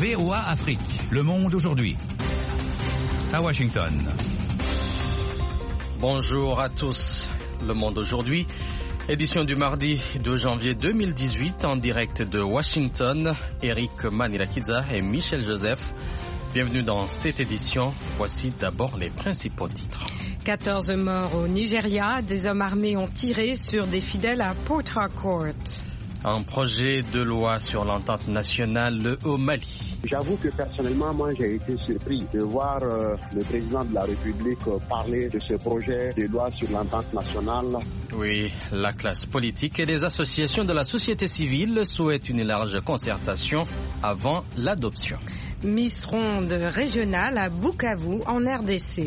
VOA Afrique, le monde aujourd'hui. À Washington. Bonjour à tous. Le monde aujourd'hui, édition du mardi 2 janvier 2018 en direct de Washington. Eric Manilakiza et Michel Joseph. Bienvenue dans cette édition. Voici d'abord les principaux titres. 14 morts au Nigeria. Des hommes armés ont tiré sur des fidèles à Port Harcourt. Un projet de loi sur l'entente nationale au Mali. J'avoue que personnellement, moi, j'ai été surpris de voir le président de la République parler de ce projet de loi sur l'entente nationale. Oui, la classe politique et les associations de la société civile souhaitent une large concertation avant l'adoption. Miss Ronde régionale à Bukavu en RDC.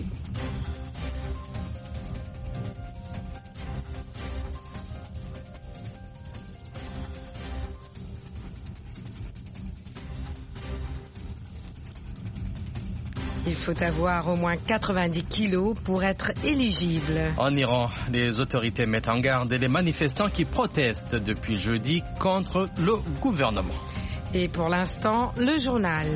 Il faut avoir au moins 90 kilos pour être éligible. En Iran, les autorités mettent en garde les manifestants qui protestent depuis jeudi contre le gouvernement. Et pour l'instant, le journal.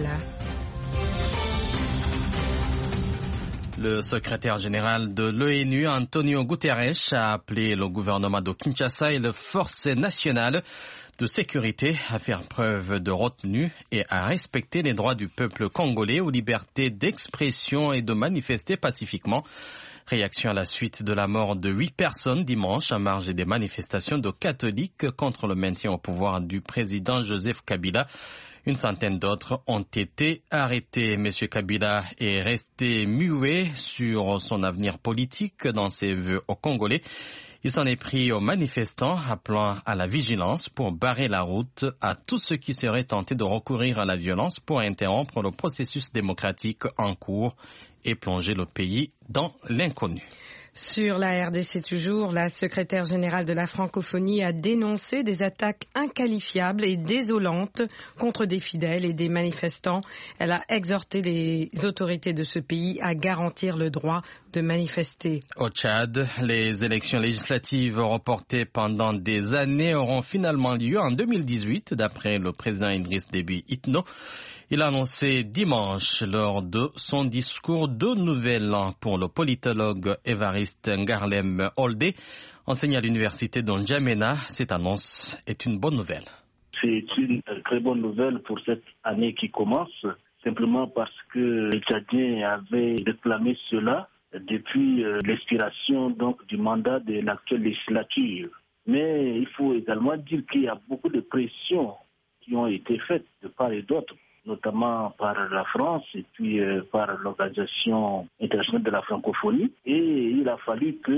Le secrétaire général de l'ONU, Antonio Guterres, a appelé le gouvernement de Kinshasa et les forces nationales de sécurité à faire preuve de retenue et à respecter les droits du peuple congolais aux libertés d'expression et de manifester pacifiquement. Réaction à la suite de la mort de 8 personnes dimanche à marge des manifestations de catholiques contre le maintien au pouvoir du président Joseph Kabila. Une centaine d'autres ont été arrêtés. Monsieur Kabila est resté muet sur son avenir politique dans ses vœux aux Congolais. Il s'en est pris aux manifestants, appelant à la vigilance pour barrer la route à tous ceux qui seraient tentés de recourir à la violence pour interrompre le processus démocratique en cours et plonger le pays dans l'inconnu. Sur la RDC toujours, la secrétaire générale de la francophonie a dénoncé des attaques inqualifiables et désolantes contre des fidèles et des manifestants. Elle a exhorté les autorités de ce pays à garantir le droit de manifester. Au Tchad, les élections législatives reportées pendant des années auront finalement lieu en 2018, d'après le président Idriss Déby Itno. Il a annoncé dimanche lors de son discours de nouvel an pour le politologue Évariste Ngarlem Oldé, enseignant à l'université de N'Djamena. Cette annonce est une bonne nouvelle. C'est une très bonne nouvelle pour cette année qui commence, simplement parce que les Tchadiens avaient réclamé cela depuis l'expiration donc du mandat de l'actuelle législature. Mais il faut également dire qu'il y a beaucoup de pressions qui ont été faites de part et d'autre, notamment par la France et puis par l'Organisation internationale de la francophonie. Et il a fallu que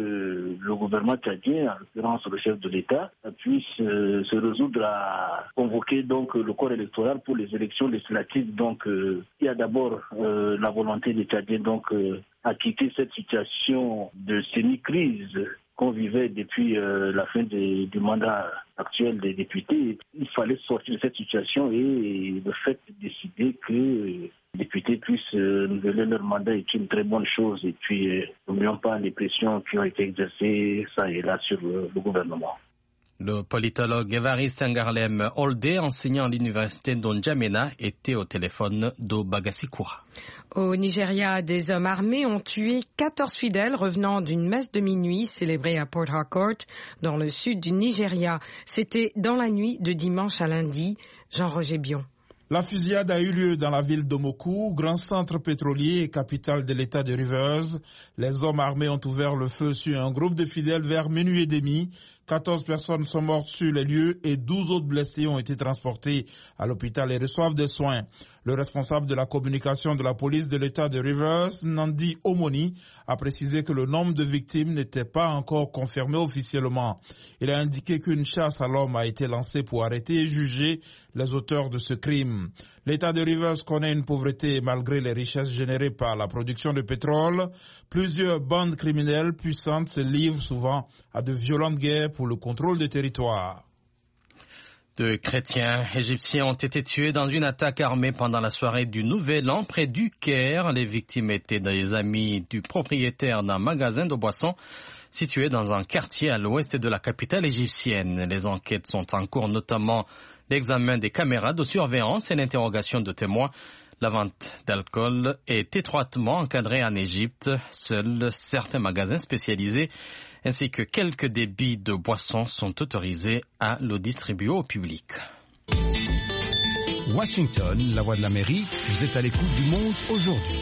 le gouvernement tchadien, en l'occurrence le chef de l'État, puisse se résoudre à convoquer donc le corps électoral pour les élections législatives. Donc il y a d'abord la volonté des Tchadiens donc à quitter cette situation de semi-crise qu'on vivait depuis la fin du mandat actuel des députés. Il fallait sortir de cette situation et le fait de décider que les députés puissent renouveler leur mandat est une très bonne chose. Et puis, n'oublions pas les pressions qui ont été exercées ça et là sur le gouvernement. Le politologue Évariste Ngarlem Oldé, enseignant à l'université de N'Djamena, était au téléphone de Bagasikura. Au Nigeria, des hommes armés ont tué 14 fidèles revenant d'une messe de minuit célébrée à Port Harcourt, dans le sud du Nigeria. C'était dans la nuit de dimanche à lundi. Jean-Roger Bion. La fusillade a eu lieu dans la ville d'Omoku, grand centre pétrolier et capitale de l'état de Rivers. Les hommes armés ont ouvert le feu sur un groupe de fidèles vers minuit et demi. 14 personnes sont mortes sur les lieux et 12 autres blessés ont été transportés à l'hôpital et reçoivent des soins. Le responsable de la communication de la police de l'état de Rivers, Nandi Omoni, a précisé que le nombre de victimes n'était pas encore confirmé officiellement. Il a indiqué qu'une chasse à l'homme a été lancée pour arrêter et juger les auteurs de ce crime. L'état de Rivers connaît une pauvreté malgré les richesses générées par la production de pétrole. Plusieurs bandes criminelles puissantes se livrent souvent à de violentes guerres pour le contrôle des territoires. 2 chrétiens égyptiens ont été tués dans une attaque armée pendant la soirée du Nouvel An près du Caire. Les victimes étaient des amis du propriétaire d'un magasin de boissons situé dans un quartier à l'ouest de la capitale égyptienne. Les enquêtes sont en cours, notamment l'examen des caméras de surveillance et l'interrogation de témoins. La vente d'alcool est étroitement encadrée en Égypte. Seuls certains magasins spécialisés ainsi que quelques débits de boissons sont autorisés à le distribuer au public. Washington, la voix de l'Amérique, vous êtes à l'écoute du monde aujourd'hui.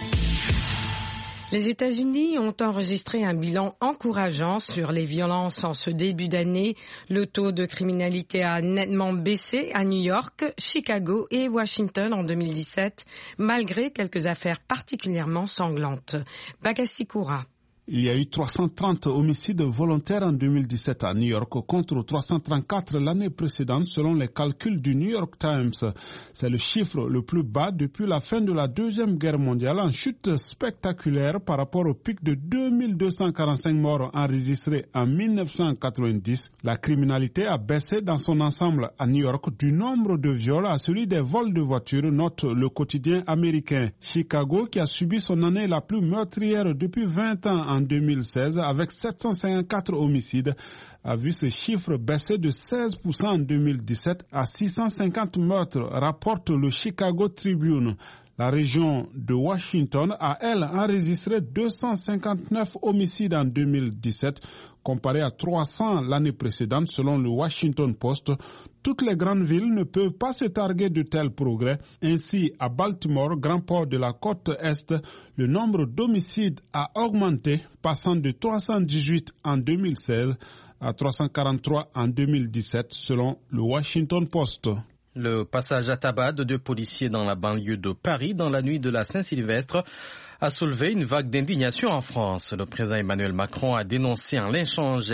Les États-Unis ont enregistré un bilan encourageant sur les violences en ce début d'année. Le taux de criminalité a nettement baissé à New York, Chicago et Washington en 2017, malgré quelques affaires particulièrement sanglantes. Bagassi Koura. Il y a eu 330 homicides volontaires en 2017 à New York contre 334 l'année précédente selon les calculs du New York Times. C'est le chiffre le plus bas depuis la fin de la Deuxième Guerre mondiale, en chute spectaculaire par rapport au pic de 2245 morts enregistrés en 1990. La criminalité a baissé dans son ensemble à New York du nombre de viols à celui des vols de voitures, note le quotidien américain. Chicago, qui a subi son année la plus meurtrière depuis 20 ans en 2016 avec 754 homicides, a vu ce chiffre baisser de 16% en 2017 à 650 meurtres, rapporte le Chicago Tribune. La région de Washington a, elle, enregistré 259 homicides en 2017, comparé à 300 l'année précédente, selon le Washington Post. Toutes les grandes villes ne peuvent pas se targuer de tels progrès. Ainsi, à Baltimore, grand port de la côte Est, le nombre d'homicides a augmenté, passant de 318 en 2016 à 343 en 2017, selon le Washington Post. Le passage à tabac de 2 policiers dans la banlieue de Paris dans la nuit de la Saint-Sylvestre a soulevé une vague d'indignation en France. Le président Emmanuel Macron a dénoncé un lynchage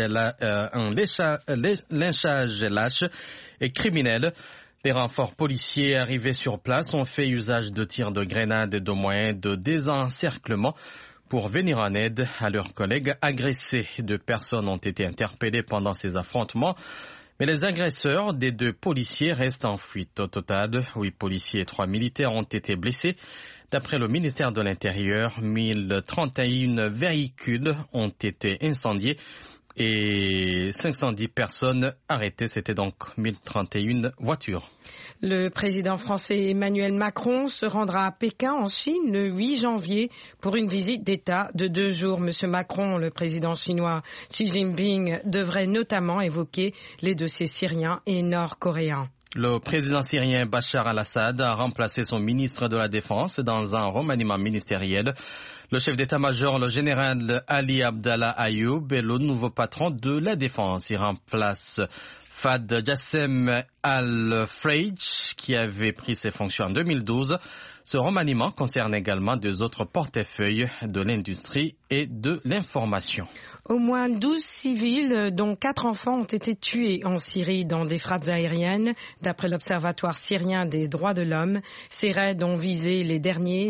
lâche et criminel. Les renforts policiers arrivés sur place ont fait usage de tirs de grenades et de moyens de désencerclement pour venir en aide à leurs collègues agressés. 2 personnes ont été interpellées pendant ces affrontements. Mais les agresseurs des 2 policiers restent en fuite. Au total, 8 policiers et 3 militaires ont été blessés. D'après le ministère de l'Intérieur, 1031 véhicules ont été incendiés et 510 personnes arrêtées. C'était donc 1031 voitures. Le président français Emmanuel Macron se rendra à Pékin, en Chine, le 8 janvier pour une visite d'État de 2 jours. Monsieur Macron, le président chinois Xi Jinping, devrait notamment évoquer les dossiers syriens et nord-coréens. Le président syrien Bachar al-Assad a remplacé son ministre de la Défense dans un remaniement ministériel. Le chef d'état-major, le général Ali Abdallah Ayoub, est le nouveau patron de la Défense. Il remplace Fad Jassem al-Freij, qui avait pris ses fonctions en 2012. Ce remaniement concerne également 2 autres portefeuilles de l'industrie et de l'information. Au moins 12 civils, dont 4 enfants, ont été tués en Syrie dans des frappes aériennes, d'après l'Observatoire syrien des droits de l'homme. Ces raids ont visé les derniers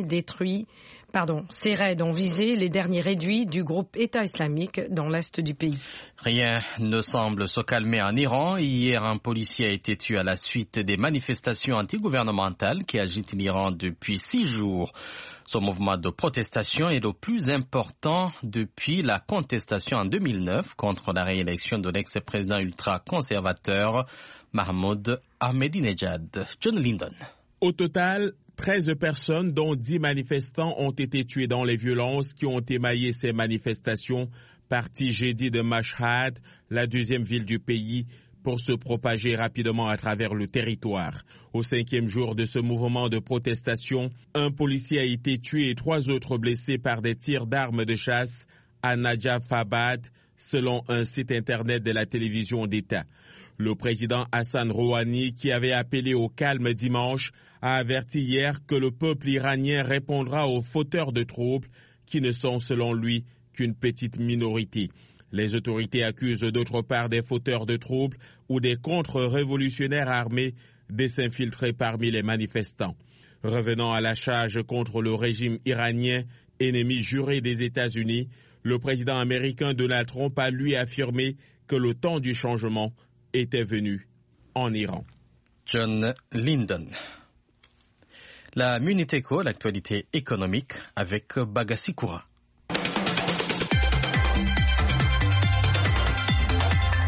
réduits du groupe État islamique dans l'est du pays. Rien ne semble se calmer en Iran. Hier, un policier a été tué à la suite des manifestations antigouvernementales qui agitent l'Iran depuis 6 jours. Ce mouvement de protestation est le plus important depuis la contestation en 2009 contre la réélection de l'ex-président ultra-conservateur Mahmoud Ahmadinejad. John Lyndon. Au total, 13 personnes, dont 10 manifestants, ont été tués dans les violences qui ont émaillé ces manifestations, parties jeudi de Mashhad, la 2e ville du pays, pour se propager rapidement à travers le territoire. Au 5e jour de ce mouvement de protestation, un policier a été tué et 3 autres blessés par des tirs d'armes de chasse à Najafabad, selon un site internet de la télévision d'État. Le président Hassan Rouhani, qui avait appelé au calme dimanche, a averti hier que le peuple iranien répondra aux fauteurs de troubles, qui ne sont selon lui qu'une petite minorité. Les autorités accusent d'autre part des fauteurs de troubles ou des contre-révolutionnaires armés de s'infiltrer parmi les manifestants. Revenant à la charge contre le régime iranien, ennemi juré des États-Unis, le président américain Donald Trump a lui affirmé que le temps du changement était venu en Iran. John Lyndon. La Minute Éco, l'actualité économique avec Bagassi Koura. Le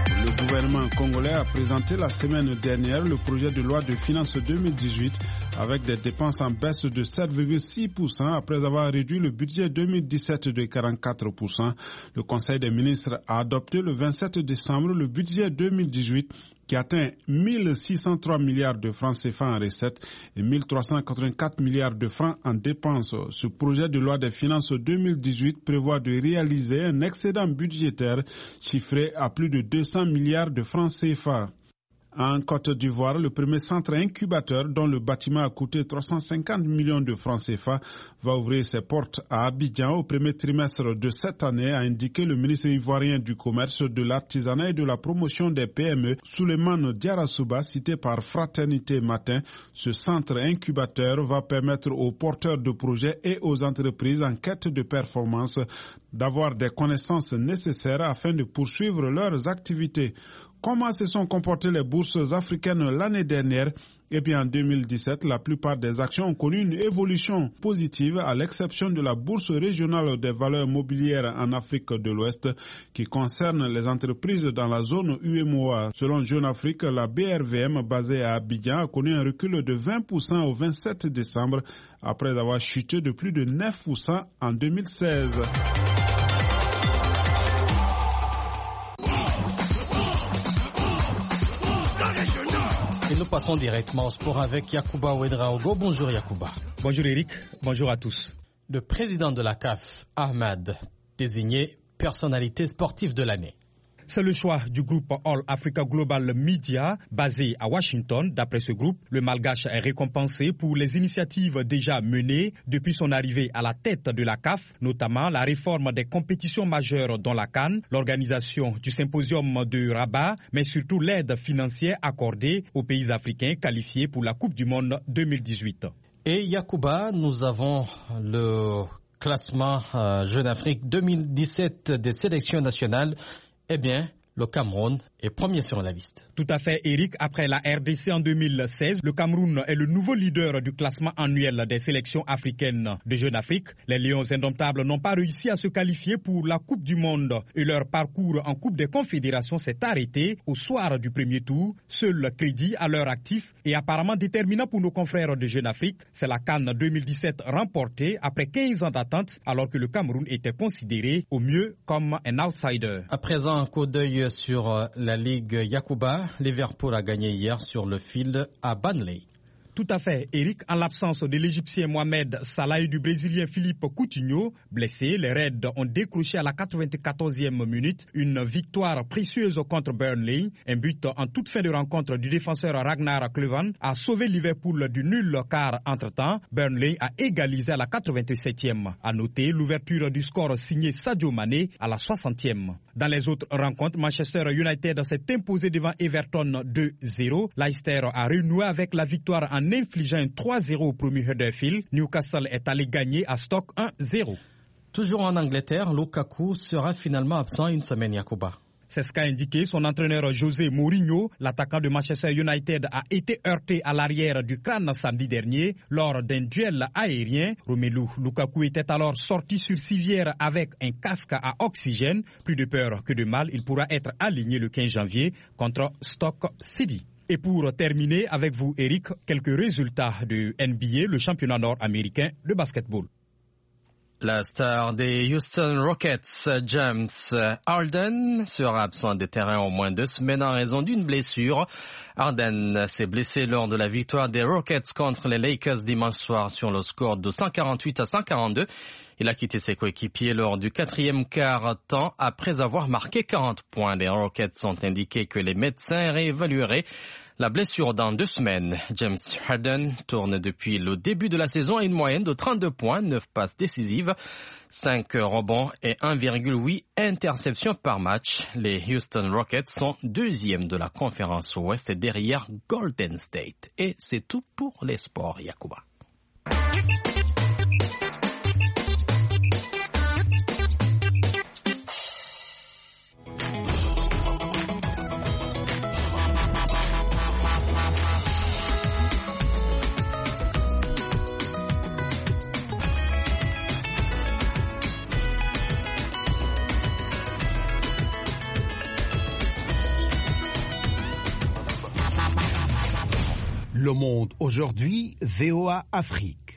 gouvernement congolais a présenté la semaine dernière le projet de loi de finances 2018 avec des dépenses en baisse de 7,6% après avoir réduit le budget 2017 de 44%. Le Conseil des ministres a adopté le 27 décembre le budget 2018 qui atteint 1603 milliards de francs CFA en recettes et 1384 milliards de francs en dépenses. Ce projet de loi des finances 2018 prévoit de réaliser un excédent budgétaire chiffré à plus de 200 milliards de francs CFA. En Côte d'Ivoire, le premier centre incubateur dont le bâtiment a coûté 350 millions de francs CFA va ouvrir ses portes à Abidjan au premier trimestre de cette année, a indiqué le ministre ivoirien du Commerce, de l'Artisanat et de la Promotion des PME, Souleymane Diarasouba, cité par Fraternité Matin. Ce centre incubateur va permettre aux porteurs de projets et aux entreprises en quête de performance d'avoir des connaissances nécessaires afin de poursuivre leurs activités. Comment se sont comportées les bourses africaines l'année dernière? Et puis en 2017, la plupart des actions ont connu une évolution positive à l'exception de la bourse régionale des valeurs mobilières en Afrique de l'Ouest qui concerne les entreprises dans la zone UEMOA. Selon Jeune Afrique, la BRVM basée à Abidjan a connu un recul de 20% au 27 décembre après avoir chuté de plus de 9% en 2016. Et nous passons directement au sport avec Yacouba Ouedraogo. Bonjour Yacouba. Bonjour Eric, bonjour à tous. Le président de la CAF, Ahmad, désigné personnalité sportive de l'année. C'est le choix du groupe All Africa Global Media, basé à Washington. D'après ce groupe, le Malgache est récompensé pour les initiatives déjà menées depuis son arrivée à la tête de la CAF, notamment la réforme des compétitions majeures dont la CAN, l'organisation du symposium de Rabat, mais surtout l'aide financière accordée aux pays africains qualifiés pour la Coupe du Monde 2018. Et Yacouba, nous avons le classement Jeune Afrique 2017 des sélections nationales. Eh bien, le Cameroun est premier sur la liste. Tout à fait, Eric. Après la RDC en 2016, le Cameroun est le nouveau leader du classement annuel des sélections africaines de Jeune Afrique. Les Lions indomptables n'ont pas réussi à se qualifier pour la Coupe du Monde et leur parcours en Coupe des Confédérations s'est arrêté au soir du premier tour. Seul crédit à leur actif et apparemment déterminant pour nos confrères de Jeune Afrique, c'est la CAN 2017 remportée après 15 ans d'attente alors que le Cameroun était considéré au mieux comme un outsider. À présent, un coup d'œil sur la Ligue Yacouba. Liverpool a gagné hier sur le fil à Burnley. Tout à fait, Eric. En l'absence de l'Égyptien Mohamed Salah et du Brésilien Philippe Coutinho, blessés, les Reds ont décroché à la 94e minute une victoire précieuse contre Burnley. Un but en toute fin de rencontre du défenseur Ragnar Klavan a sauvé Liverpool du nul car, entre-temps, Burnley a égalisé à la 87e. À noter l'ouverture du score signé Sadio Mané à la 60e. Dans les autres rencontres, Manchester United s'est imposé devant Everton 2-0. Leicester a renoué avec la victoire en infligeant un 3-0 au premier Huddersfield. Newcastle est allé gagner à Stoke 1-0. Toujours en Angleterre, Lukaku sera finalement absent une semaine, Yacouba. C'est ce qu'a indiqué son entraîneur José Mourinho. L'attaquant de Manchester United a été heurté à l'arrière du crâne samedi dernier lors d'un duel aérien. Romelu Lukaku était alors sorti sur civière avec un casque à oxygène. Plus de peur que de mal, il pourra être aligné le 15 janvier contre Stoke City. Et pour terminer avec vous, Eric, quelques résultats de NBA, le championnat nord-américain de basketball. La star des Houston Rockets, James Harden, sera absent des terrains au moins 2 semaines en raison d'une blessure. Harden s'est blessé lors de la victoire des Rockets contre les Lakers dimanche soir sur le score de 148-142. Il a quitté ses coéquipiers lors du 4e quart-temps après avoir marqué 40 points. Les Rockets ont indiqué que les médecins réévalueraient la blessure dans 2 semaines. James Harden tourne depuis le début de la saison à une moyenne de 32 points, 9 passes décisives, 5 rebonds et 1,8 interceptions par match. Les Houston Rockets sont 2e de la conférence Ouest derrière Golden State. Et c'est tout pour les sports, Yacouba. Le Monde aujourd'hui, VOA Afrique.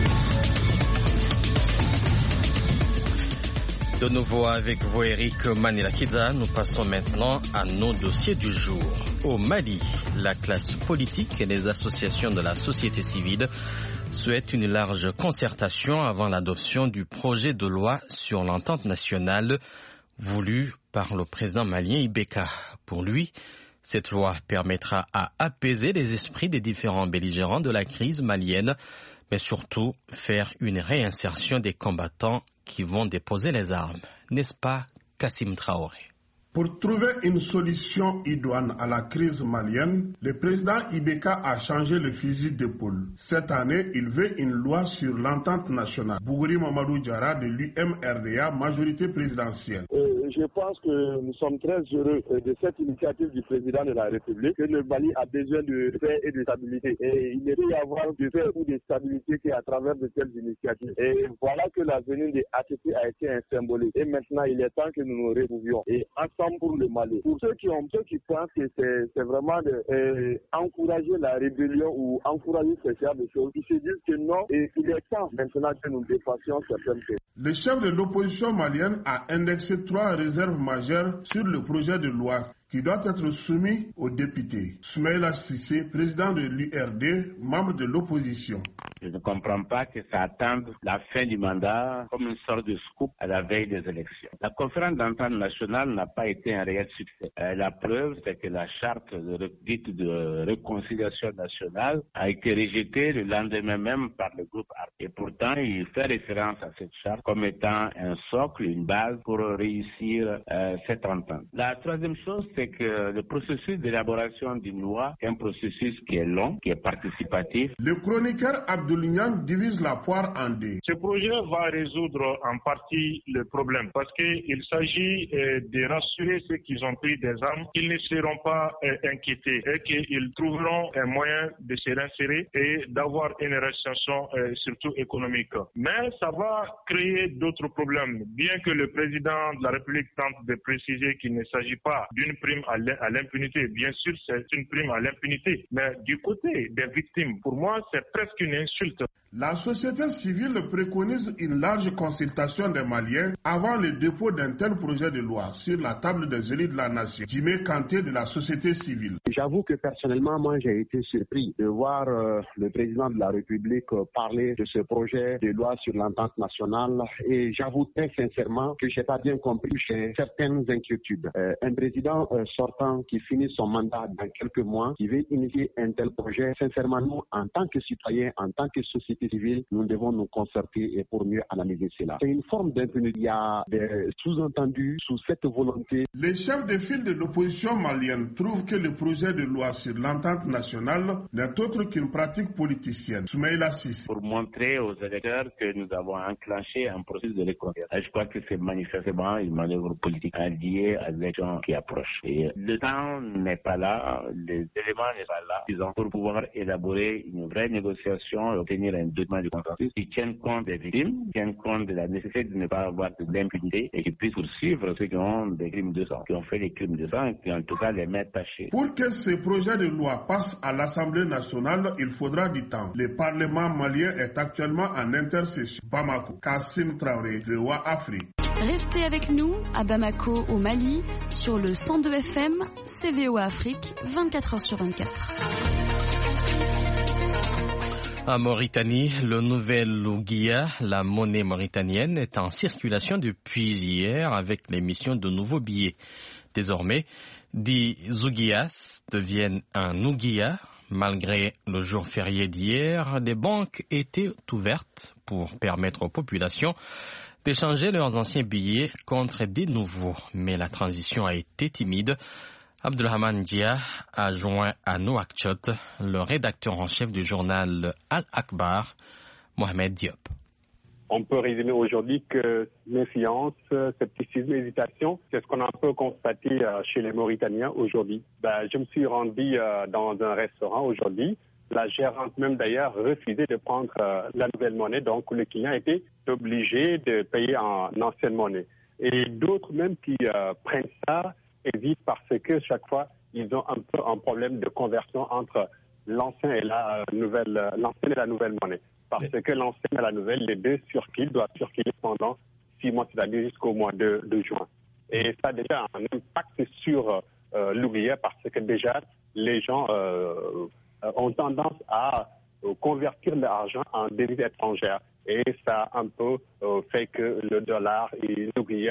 De nouveau avec vous, Eric Manilakidza, nous passons maintenant à nos dossiers du jour. Au Mali, la classe politique et les associations de la société civile souhaitent une large concertation avant l'adoption du projet de loi sur l'entente nationale voulu par le président malien Ibeka. Pour lui, cette loi permettra à apaiser les esprits des différents belligérants de la crise malienne, mais surtout faire une réinsertion des combattants qui vont déposer les armes. N'est-ce pas, Kassim Traoré? Pour trouver une solution idoine à la crise malienne, le président Ibeka a changé le fusil d'épaule. Cette année, il veut une loi sur l'entente nationale. Bougouri Mamadou Diarra de l'UMRDA, majorité présidentielle. Je pense que nous sommes très heureux de cette initiative du président de la République, que le Mali a besoin de paix et de stabilité. Et il ne peut y avoir de paix ou de stabilité qu'à travers de telles initiatives. Et voilà que la venue des ATP a été un symbole. Et maintenant, il est temps que nous nous retrouvions. Et ensemble pour le Mali. Pour ceux qui pensent que c'est vraiment encourager la rébellion ou encourager ce genre de choses, qui se disent que non, et il est temps maintenant que nous dépassions certaines choses. Le chef de l'opposition malienne a indexé 3 réserves majeures sur le projet de loi qui doit être soumis aux députés. Soumaïla Cissé, président de l'URD, membre de l'opposition. Je ne comprends pas que ça attende la fin du mandat comme une sorte de scoop à la veille des élections. La conférence d'entente nationale n'a pas été un réel succès. La preuve, c'est que la charte dite de réconciliation nationale a été rejetée le lendemain même par le groupe ARC. Et pourtant, il fait référence à cette charte comme étant un socle, une base pour réussir cette entente. La troisième chose, c'est que le processus d'élaboration d'une loi est un processus qui est long, qui est participatif. Le chroniqueur Abdoulignan divise la poire en deux. Ce projet va résoudre en partie le problème parce qu'il s'agit de rassurer ceux qui ont pris des armes qu'ils ne seront pas inquiétés et qu'ils trouveront un moyen de se réinsérer et d'avoir une réinsertion surtout économique. Mais ça va créer d'autres problèmes. Bien que le président de la République tente de préciser qu'il ne s'agit pas d'une prime à l'impunité. Bien sûr, c'est une prime à l'impunité. Mais du côté des victimes, pour moi, c'est presque une insulte. La société civile préconise une large consultation des Maliens avant le dépôt d'un tel projet de loi sur la table des élus de la nation. Jimé Kanté de la société civile. J'avoue que personnellement, moi, j'ai été surpris de voir le président de la République parler de ce projet de loi sur l'entente nationale. Et j'avoue très sincèrement que j'ai pas bien compris, j'ai certaines inquiétudes. Un président sortant qui finit son mandat dans quelques mois, qui veut initier un tel projet, sincèrement, nous, en tant que citoyens, en tant que société civile, nous devons nous concerter et pour mieux analyser cela. C'est une forme d'impunité. Il y a des sous-entendus sous cette volonté. Les chefs de file de l'opposition malienne trouvent que le projet de loi sur l'entente nationale n'est autre qu'une pratique politicienne. Soumaïla Cissé. Pour montrer aux électeurs que nous avons enclenché un processus de réconciliation. Je crois que c'est manifestement une manœuvre politique liée à l'élection qui approche. Et le temps n'est pas là, les éléments n'est pas là. Ils ont pour pouvoir élaborer une vraie négociation et obtenir un document de consensus qui tienne compte des victimes, qui tienne compte de la nécessité de ne pas avoir de l'impunité et qui puisse poursuivre ceux qui ont des crimes de sang, qui ont fait des crimes de sang et qui en tout cas les mettent tachés. Pour que ce projet de loi passe à l'Assemblée nationale, il faudra du temps. Le Parlement malien est actuellement en intercession. Bamako, Kassim Traoré, VOA Afrique. Restez avec nous à Bamako, au Mali, sur le 102 FM, VOA Afrique, 24h sur 24. En Mauritanie, le nouvel Ouguiya, la monnaie mauritanienne, est en circulation depuis hier avec l'émission de nouveaux billets. Désormais, 10 Ouguiyas deviennent un Ouguiya. Malgré le jour férié d'hier, des banques étaient ouvertes pour permettre aux populations d'échanger leurs anciens billets contre des nouveaux. Mais la transition a été timide. Abdelrahman Dia a joint à Nouakchott le rédacteur en chef du journal Al-Akbar, Mohamed Diop. On peut résumer aujourd'hui que méfiance, scepticisme, hésitation, c'est ce qu'on a un peu constaté chez les Mauritaniens aujourd'hui. Je me suis rendu dans un restaurant aujourd'hui. La gérante même d'ailleurs refusait de prendre la nouvelle monnaie, donc le client était obligé de payer en ancienne monnaie. Et d'autres même qui prennent ça hésitent parce que chaque fois ils ont un peu un problème de conversion entre l'ancienne et la nouvelle monnaie. Parce que l'ancienne et la nouvelle, les deux doivent circuler pendant 6 mois, c'est-à-dire jusqu'au mois de juin. Et ça a déjà un impact sur l'oublié parce que déjà, les gens ont tendance à convertir l'argent en devises étrangères. Et ça a un peu fait que le dollar et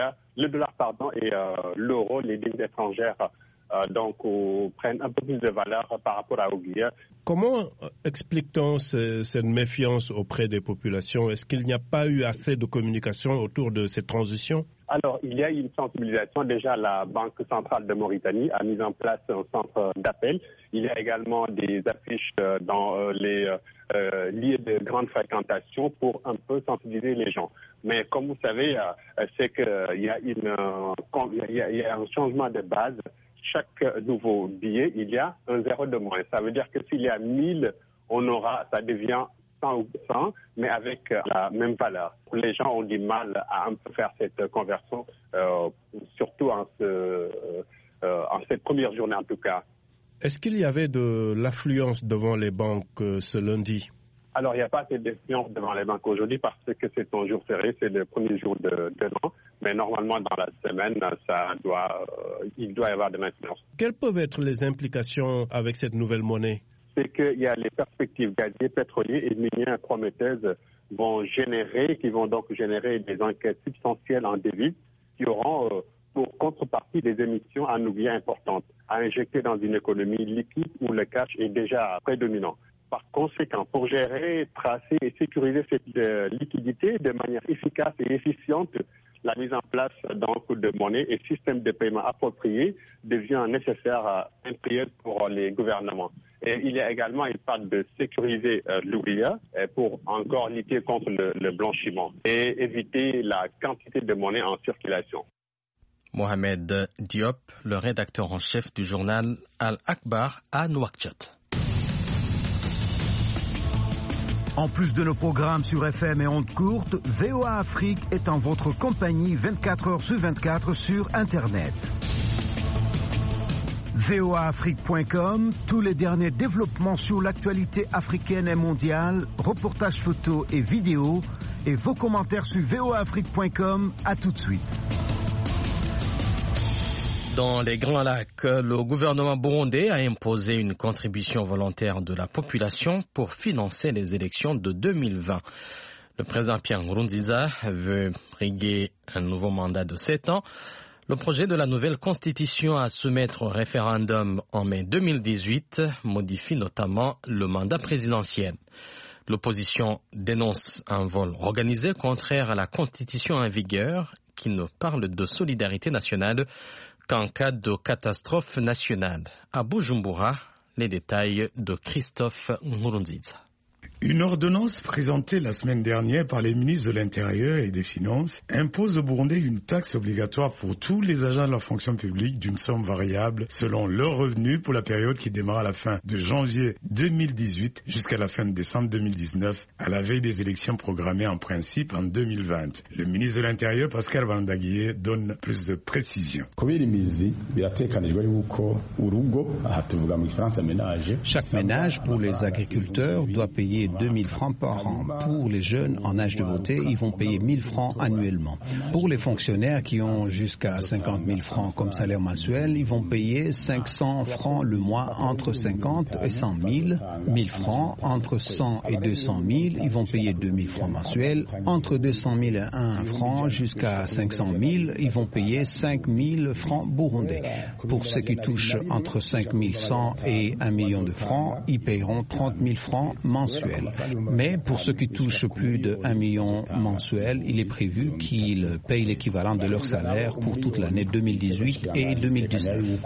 l'euro, les devises étrangères, prennent un peu plus de valeur par rapport à l'oublié. Comment explique-t-on cette méfiance auprès des populations? Est-ce qu'il n'y a pas eu assez de communication autour de cette transition? Alors, il y a une sensibilisation. Déjà, la Banque centrale de Mauritanie a mis en place un centre d'appel. Il y a également des affiches dans les lieux de grande fréquentation pour un peu sensibiliser les gens. Mais comme vous savez, c'est qu'il y a un changement de base. Chaque nouveau billet, il y a un 0 de moins. Ça veut dire que s'il y a 1000, ça devient 100, mais avec la même valeur. Les gens ont du mal à un peu faire cette conversion, surtout en cette première journée en tout cas. Est-ce qu'il y avait de l'affluence devant les banques ce lundi? Alors, il n'y a pas assez d'affluence devant les banques aujourd'hui parce que c'est un jour férié, c'est le premier jour de l'an. Mais normalement, dans la semaine, il doit y avoir de l'affluence. Quelles peuvent être les implications avec cette nouvelle monnaie? C'est qu'il y a les perspectives gaziers, pétroliers et minières prometteuses qui vont donc générer des enquêtes substantielles en devises qui auront pour contrepartie des émissions en oublié importantes à injecter dans une économie liquide où le cash est déjà prédominant. Par conséquent, pour gérer, tracer et sécuriser cette liquidité de manière efficace et efficiente, la mise en place de monnaie et système de paiement approprié devient nécessaire impérieuse pour les gouvernements. Et il y a également une part de sécuriser l'oublié pour encore lutter contre le blanchiment et éviter la quantité de monnaie en circulation. Mohamed Diop, le rédacteur en chef du journal Al-Akhbar à Nouakchott. En plus de nos programmes sur FM et ondes courtes, VOA Afrique est en votre compagnie 24 heures sur 24 sur Internet. voaafrique.com, tous les derniers développements sur l'actualité africaine et mondiale, reportages photos et vidéos, et vos commentaires sur voaafrique.com. À tout de suite. Dans les Grands Lacs, le gouvernement burundais a imposé une contribution volontaire de la population pour financer les élections de 2020. Le président Pierre Nkurunziza veut briguer un nouveau mandat de 7 ans. Le projet de la nouvelle constitution à soumettre au référendum en mai 2018 modifie notamment le mandat présidentiel. L'opposition dénonce un vol organisé contraire à la constitution en vigueur qui ne parle de solidarité nationale qu'en cas de catastrophe nationale. À Bujumbura, les détails de Christophe Nkurunziza. Une ordonnance présentée la semaine dernière par les ministres de l'Intérieur et des Finances impose au Burundi une taxe obligatoire pour tous les agents de la fonction publique d'une somme variable selon leurs revenus pour la période qui démarre à la fin de janvier 2018 jusqu'à la fin de décembre 2019, à la veille des élections programmées en principe en 2020. Le ministre de l'Intérieur, Pascal Bandaguier, donne plus de précisions. Chaque ménage pour les agriculteurs doit payer 2 000 francs par an. Pour les jeunes en âge de voter, ils vont payer 1 000 francs annuellement. Pour les fonctionnaires qui ont jusqu'à 50 000 francs comme salaire mensuel, ils vont payer 500 francs le mois entre 50 et 100 000. 1 000 francs entre 100 et 200 000, ils vont payer 2 000 francs mensuels. Entre 200 000 et 1 franc jusqu'à 500 000, ils vont payer 5 000 francs burundais. Pour ceux qui touchent entre 5 100 et 1 million de francs, ils paieront 30 000 francs mensuels. Mais pour ceux qui touchent plus de 1 million mensuel, il est prévu qu'ils payent l'équivalent de leur salaire pour toute l'année 2018 et 2019.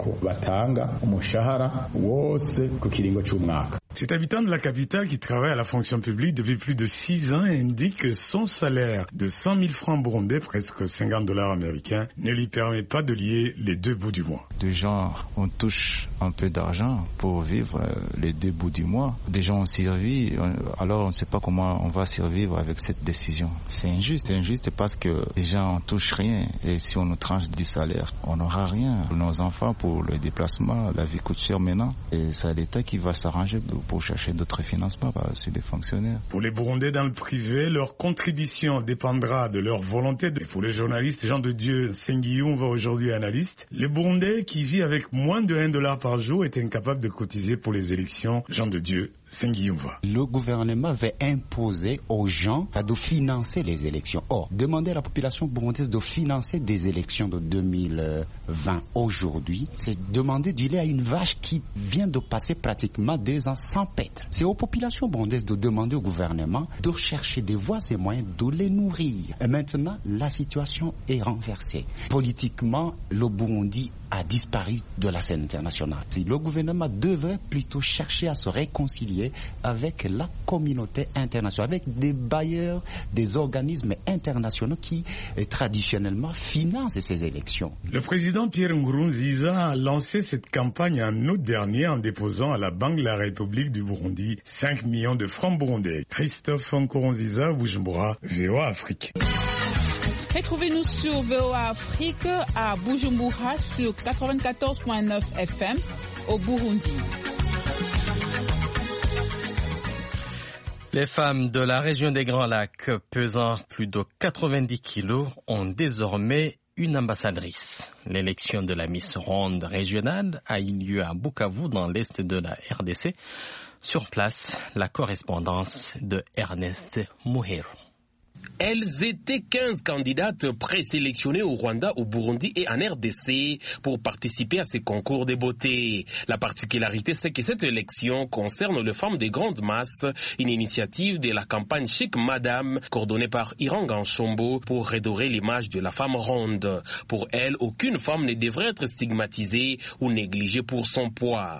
Cet habitant de la capitale qui travaille à la fonction publique depuis plus de 6 ans indique que son salaire de 100 000 francs burundais, presque $50 américains, ne lui permet pas de lier les deux bouts du mois. Des gens, on touche un peu d'argent pour vivre les deux bouts du mois. Des gens ont servi, alors on ne sait pas comment on va survivre avec cette décision. C'est injuste parce que les gens ne touchent rien et si on nous tranche du salaire, on n'aura rien. Pour nos enfants, pour le déplacement, la vie coûte cher maintenant et c'est l'État qui va s'arranger pour chercher d'autres financements sur les fonctionnaires. Pour les Burundais dans le privé, leur contribution dépendra de leur volonté. Pour le journaliste Jean de Dieu Sengiyumva, aujourd'hui analyste, les Burundais qui vivent avec moins de $1 par jour est incapable de cotiser pour les élections. Jean de Dieu Sengiyumva. Le gouvernement veut imposer aux gens de financer les élections. Or, demander à la population burundaise de financer des élections de 2020 aujourd'hui, c'est demander du lait à une vache qui vient de passer pratiquement 2 ans sans paître. C'est aux populations burundaises de demander au gouvernement de chercher des voies et moyens de les nourrir. Et maintenant, la situation est renversée. Politiquement, le Burundi a disparu de la scène internationale. Le gouvernement devrait plutôt chercher à se réconcilier avec la communauté internationale, avec des bailleurs, des organismes internationaux qui traditionnellement financent ces élections. Le président Pierre Nkurunziza a lancé cette campagne en août dernier en déposant à la Banque de la République du Burundi 5 millions de francs burundais. Christophe Nkurunziza, Bujumbura, VOA Afrique. Retrouvez-nous sur VOA Afrique à Bujumbura sur 94.9 FM au Burundi. Les femmes de la région des Grands Lacs pesant plus de 90 kilos ont désormais une ambassadrice. L'élection de la Miss Ronde régionale a eu lieu à Bukavu dans l'est de la RDC. Sur place, la correspondance de Ernest Muheru. Elles étaient 15 candidates présélectionnées au Rwanda, au Burundi et en RDC pour participer à ces concours de beauté. La particularité, c'est que cette élection concerne les femmes des grandes masses, une initiative de la campagne Chic Madame, coordonnée par Iranga Nshombo pour redorer l'image de la femme ronde. Pour elle, aucune femme ne devrait être stigmatisée ou négligée pour son poids.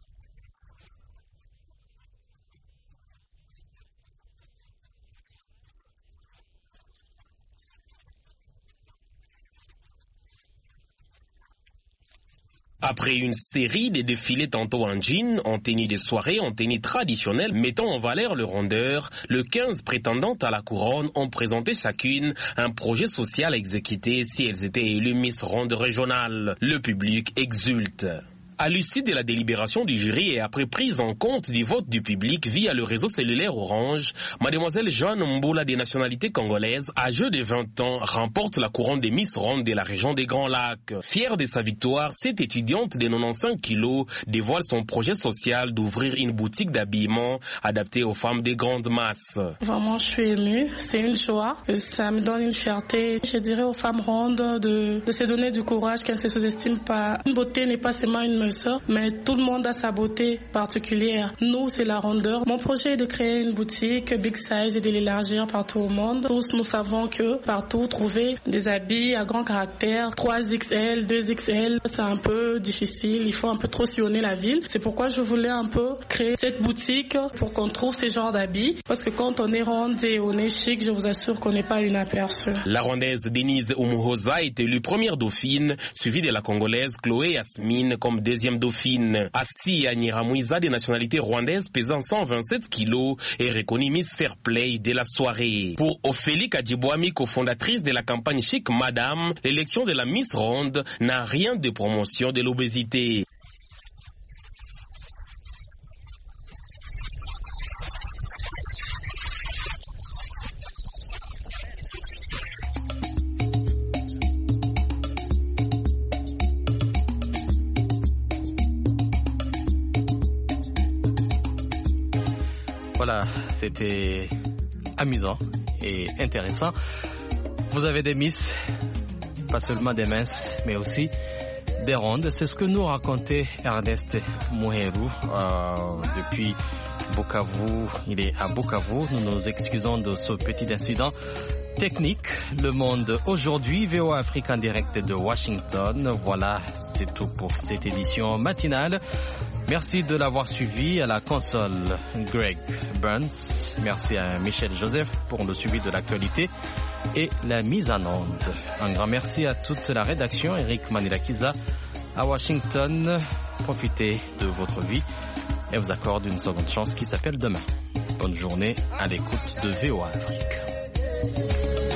Après une série de défilés tantôt en jean, en tenue de soirée, en tenue traditionnelle, mettant en valeur le rondeur, les 15 prétendantes à la couronne ont présenté chacune un projet social à exécuter si elles étaient élues Miss Ronde régionale. Le public exulte. À l'issue de la délibération du jury et après prise en compte du vote du public via le réseau cellulaire Orange, mademoiselle Jeanne Mboula des nationalités congolaises, âgée de 20 ans, remporte la couronne des Miss Ronde de la région des Grands Lacs. Fière de sa victoire, cette étudiante de 95 kilos dévoile son projet social d'ouvrir une boutique d'habillement adaptée aux femmes des grandes masses. Vraiment, je suis émue. C'est une joie. Ça me donne une fierté. Je dirais aux femmes rondes de se donner du courage, qu'elles ne se sous-estiment pas. Une beauté n'est pas seulement une mais tout le monde a sa beauté particulière. Nous, c'est la rondeur. Mon projet est de créer une boutique big size et de l'élargir partout au monde. Tous, nous savons que partout, trouver des habits à grand caractère, 3XL, 2XL, c'est un peu difficile. Il faut un peu trop sillonner la ville. C'est pourquoi je voulais un peu créer cette boutique pour qu'on trouve ces genres d'habits. Parce que quand on est ronde et on est chic, je vous assure qu'on n'est pas inaperçu. La rondaise Denise Umuhoza est élue première dauphine, suivie de la congolaise Chloé Yasmine comme deuxième dauphine. Assi Nyiramuiza des nationalités rwandaises pesant 127 kilos est reconnue Miss Fair Play de la soirée. Pour Ophélie Kadjibouami, cofondatrice de la campagne Chic Madame, l'élection de la Miss Ronde n'a rien de promotion de l'obésité. Voilà, c'était amusant et intéressant. Vous avez des Miss, pas seulement des minces, mais aussi des rondes. C'est ce que nous racontait Ernest Muheru depuis Bukavu. Il est à Bukavu. Nous nous excusons de ce petit incident technique. Le Monde aujourd'hui, VOA Afrique en direct de Washington. Voilà, c'est tout pour cette édition matinale. Merci de l'avoir suivi. À la console, Greg Burns. Merci à Michel Joseph pour le suivi de l'actualité et la mise en onde. Un grand merci à toute la rédaction. Eric Manilakiza à Washington. Profitez de votre vie et vous accorde une seconde chance qui s'appelle demain. Bonne journée à l'écoute de VOA Afrique.